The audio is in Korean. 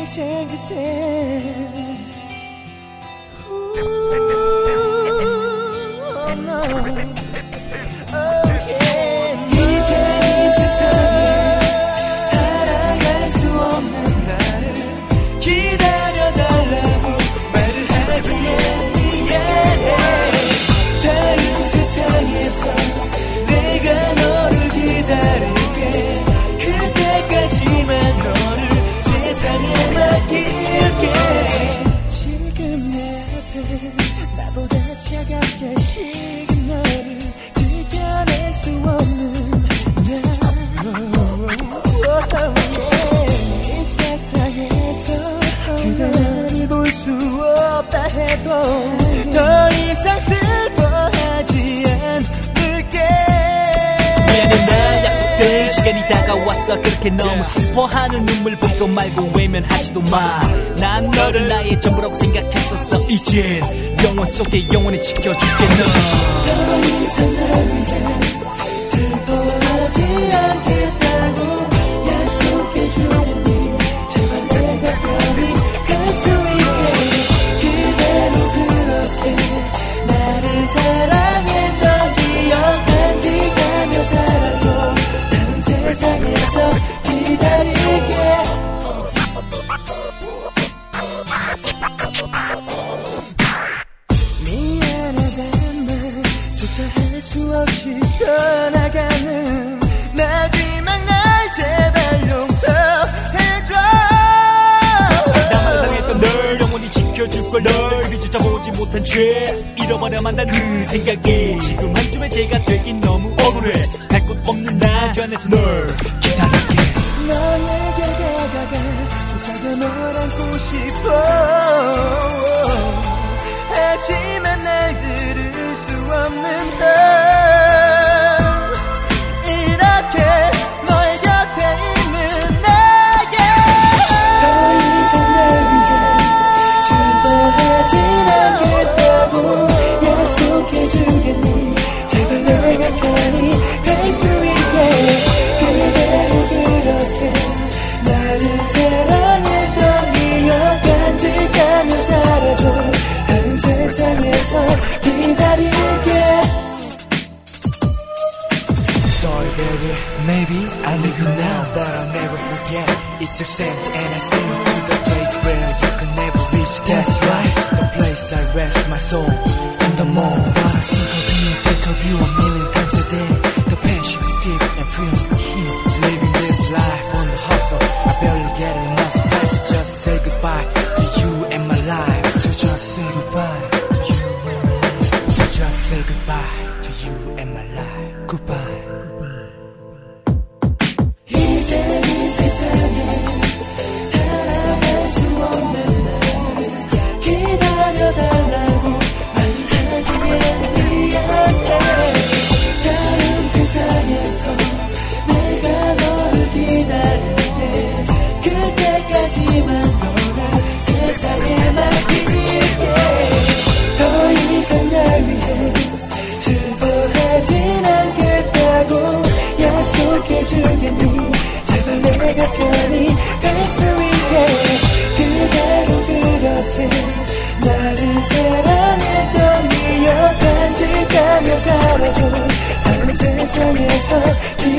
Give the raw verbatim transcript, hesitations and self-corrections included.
이제 그대 나보다 차갑게 식은 너를 지켜낼 수 없는 나 이 세상에서 그대를 볼 수 없다 해도 더 이상 슬퍼하지 않을게. 미안해 나 약속될 시간이 다가왔어. 그렇게 너무 슬퍼하는 눈물 보고 말고 외면하지도 마. 난 너를 나의 전부라고 생각했었어. 이젠 영원 속에 영원히 지켜줄게. 너 더 이상 날 위해 슬퍼하지 않겠다고 약속해주니 제발 내가 편히 갈 수 있게. 그대로 그렇게 나를 사랑했던 기억 간직하며 살아줘. 다른 세상에서 기다릴게. 미안하단 말조차 할 수 없이 떠나가는 마지막 날 제발 용서해줘. 나만 사랑했던 널 영원히 지켜줄걸. 널 잊어보지 못한 죄 잃어버려만 난 그 생각이 지금 한줌의 죄가 되긴 너무 억울해. 갈 곳 없는 나지 안에서 널 기다릴게. 너에게 다가가 속삭여 널 안고 싶어. 하지만 날 들을 수 없는 널 이렇게 너의 곁에 있는 나에게 더 이상 날 위해 슬퍼하진 않겠다고 약속해주겠니. 제발 내가 편히 갈 수 있게. 그대로 그렇게 나를 사랑했던 기억 간직하며 살아줘. 다른 세상에서 기다릴게. Sorry baby, maybe I leave you now, but I'll never forget. It's your scent and I sing to the place where you can never reach. That's right, the place I rest my soul in the moment. Not a single being think of you a million times a day. The passion is deep and feel the heat. Living this life on the hustle, I barely get enough time to just say goodbye to you and my life. To just say goodbye to you and my life. To just say goodbye to you and my life. Goodbye. 이제 이 세상에 살아갈 수 없는 날 기다려달라고 말하기엔 미안해. 다른 세상에서 내가 너를 기다릴게. 그때까지만 너를 세상에 맡길게. 더 이상 날 위해 슬퍼하진 않겠다고 약속해주겠니. 제발 내가 편히 갈 수 있게. 그대로 그렇게 나를 사랑했던 기억 간직하며 살아줘. 다른 세상에서